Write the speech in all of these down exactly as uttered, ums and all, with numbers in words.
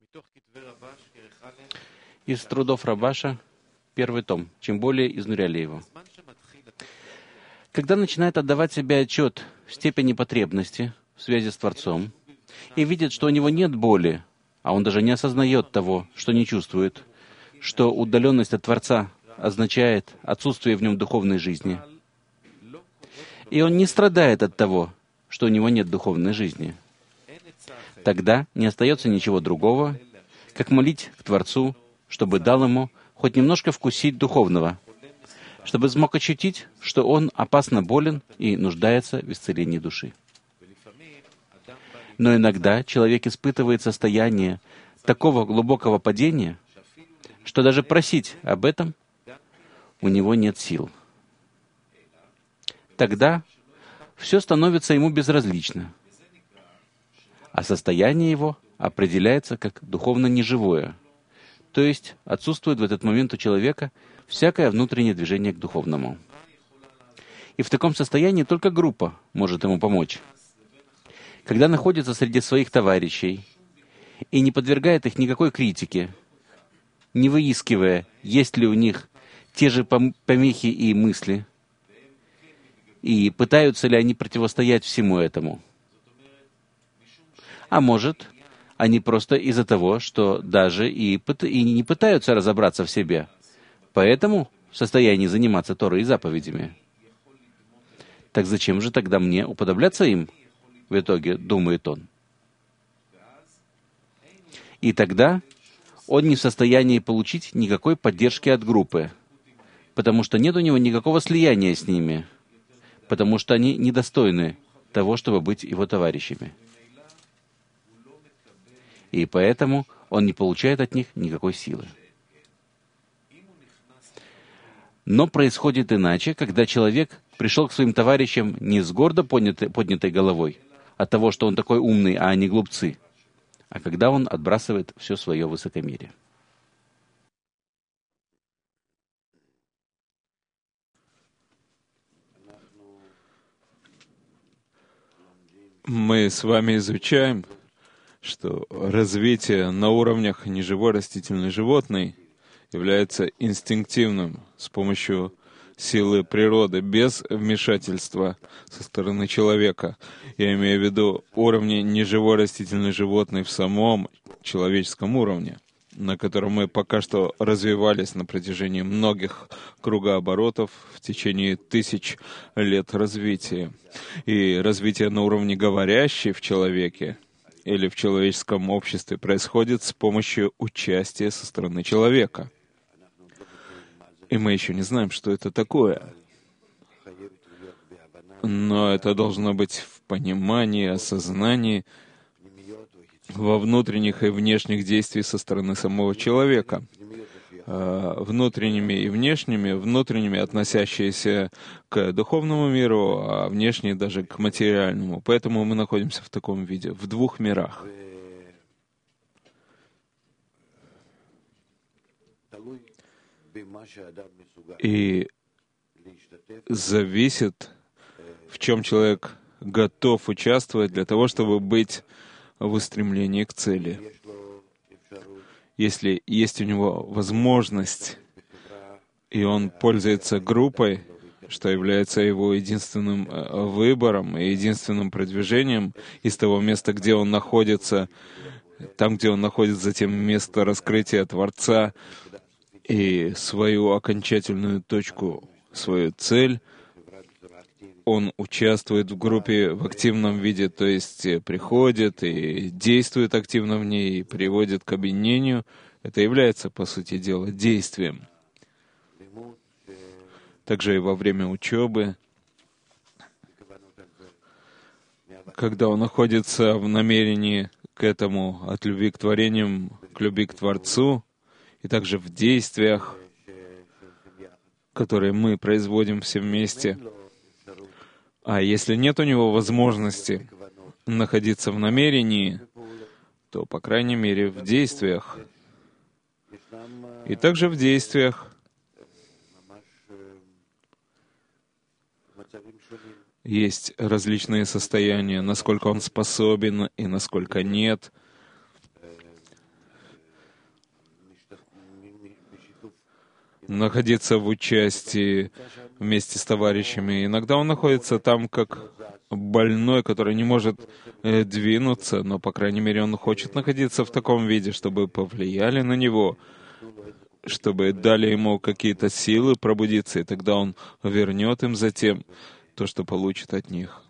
Из трудов Рабаша, первый том, чем более изнуряли его. Когда начинает отдавать себе отчет в степени потребности в связи с Творцом и видит, что у него нет боли, а он даже не осознает того, что не чувствует, что удаленность от Творца означает отсутствие в нем духовной жизни, и он не страдает от того, что у него нет духовной жизни, тогда не остается ничего другого, как молить к Творцу, чтобы дал ему хоть немножко вкусить духовного, чтобы смог ощутить, что он опасно болен и нуждается в исцелении души. Но иногда человек испытывает состояние такого глубокого падения, что даже просить об этом у него нет сил. Тогда все становится ему безразлично, а состояние его определяется как духовно неживое, то есть отсутствует в этот момент у человека всякое внутреннее движение к духовному. И в таком состоянии только группа может ему помочь. Когда находится среди своих товарищей и не подвергает их никакой критике, не выискивая, есть ли у них те же помехи и мысли, и пытаются ли они противостоять всему этому. А может, они просто из-за того, что даже и, пыт... и не пытаются разобраться в себе, поэтому в состоянии заниматься Торой и заповедями. Так зачем же тогда мне уподобляться им? В итоге, думает он. И тогда он не в состоянии получить никакой поддержки от группы, потому что нет у него никакого слияния с ними, потому что они недостойны того, чтобы быть его товарищами. И поэтому он не получает от них никакой силы. Но происходит иначе, когда человек пришел к своим товарищам не с гордо поднятой, поднятой головой, от того, что он такой умный, а они глупцы, а когда он отбрасывает все свое высокомерие. Мы с вами изучаем, что развитие на уровнях неживой растительной животной является инстинктивным с помощью силы природы, без вмешательства со стороны человека. Я имею в виду уровни неживой растительной животной в самом человеческом уровне, на котором мы пока что развивались на протяжении многих кругооборотов в течение тысяч лет развития. И развитие на уровне говорящей в человеке или в человеческом обществе происходит с помощью участия со стороны человека. И мы еще не знаем, что это такое. Но это должно быть в понимании, осознании, во внутренних и внешних действиях со стороны самого человека. Внутренними и внешними, внутренними относящиеся к духовному миру, а внешние даже к материальному. Поэтому мы находимся в таком виде, в двух мирах. И зависит, в чем человек готов участвовать для того, чтобы быть в устремлении к цели. Если есть у него возможность, и он пользуется группой, что является его единственным выбором и единственным продвижением из того места, где он находится, там, где он находится, затем место раскрытия Творца, и свою окончательную точку, свою цель, он участвует в группе в активном виде, то есть приходит и действует активно в ней, и приводит к объединению. Это является, по сути дела, действием. Также и во время учебы, когда он находится в намерении к этому, от любви к творениям, к любви к Творцу, и также в действиях, которые мы производим все вместе. А если нет у него возможности находиться в намерении, то, по крайней мере, в действиях. И также в действиях есть различные состояния, насколько он способен и насколько нет. находиться в участии вместе с товарищами. Иногда он находится там как больной, который не может э, двинуться, но, по крайней мере, он хочет находиться в таком виде, чтобы повлияли на него, чтобы дали ему какие-то силы пробудиться, и тогда он вернет им затем то, что получит от них.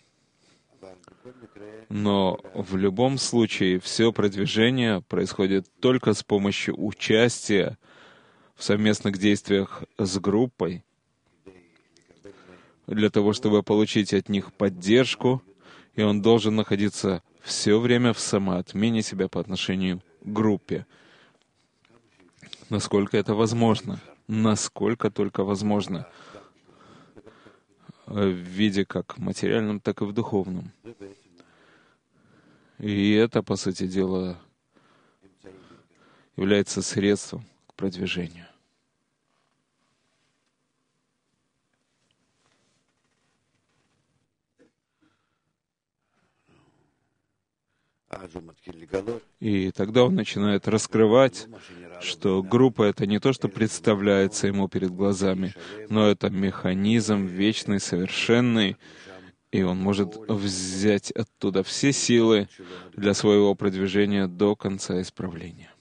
Но в любом случае все продвижение происходит только с помощью участия в совместных действиях с группой, для того, чтобы получить от них поддержку, и он должен находиться все время в самоотмене себя по отношению к группе. Насколько это возможно, насколько только возможно, в виде как материальном, так и в духовном. И это, по сути дела, является средством к продвижению. И тогда он начинает раскрывать, что группа — это не то, что представляется ему перед глазами, но это механизм вечный, совершенный, и он может взять оттуда все силы для своего продвижения до конца исправления.